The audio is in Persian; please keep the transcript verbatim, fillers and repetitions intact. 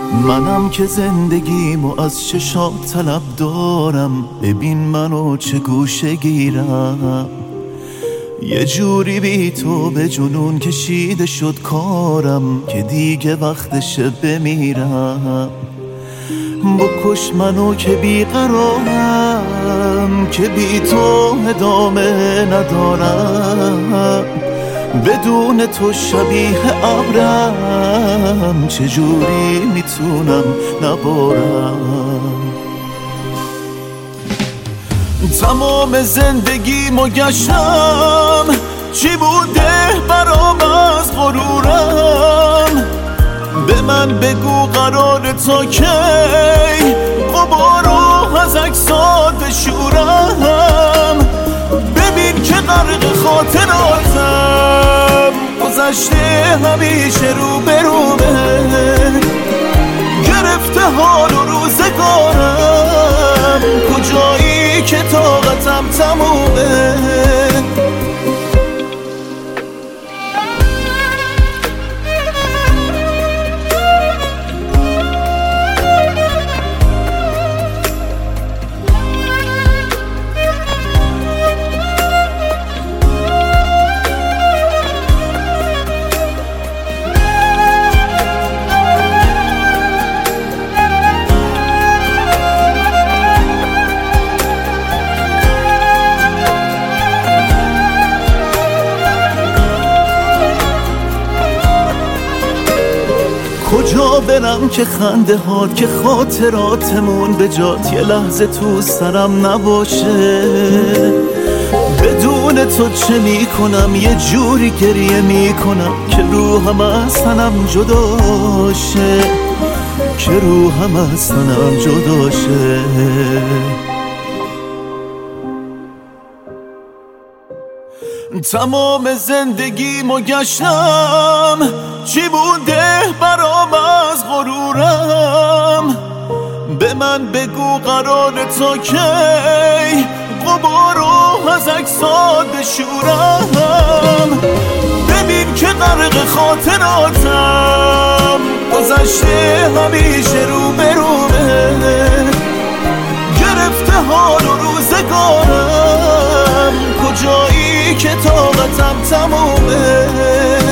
منم که زندگیمو از چشات طلب دارم، ببین منو چه گوشه گیرم. یه جوری بی تو به جنون کشیده شد کارم که دیگه وقتشه بمیرم. بکش منو که بیقرارم، که بی تو ادامه ندارم. بدون تو شبیه ابرم، چجوری میتونم نبارم. تمام زندگیمو گشتم، چی بوده برام از غرورم. به من بگو قرار تا کی غبارو از عکسات بشورم. ببین که غرق خاطراتم، گذشته همیشه رو برومه. گرفته حال و روزگارم، کجایی که طاقتم تمومه. کجا برم که خنده هات، که خاطراتمون به جات یه لحظه تو سرم نباشه. بدون تو چه میکنم، یه جوری گریه میکنم که روحم از تنم جداشه، که روحم از تنم جداشه. تمام زندگیمو گشتم، چی بوده برام از غرورم. به من بگو قرار تا کی غبارو از عکسات بشورم. ببین که غرق خاطراتم، گذشته همیشه رو برومه. گرفته حال و روزگارم، کجایی که طاقتم تمومه.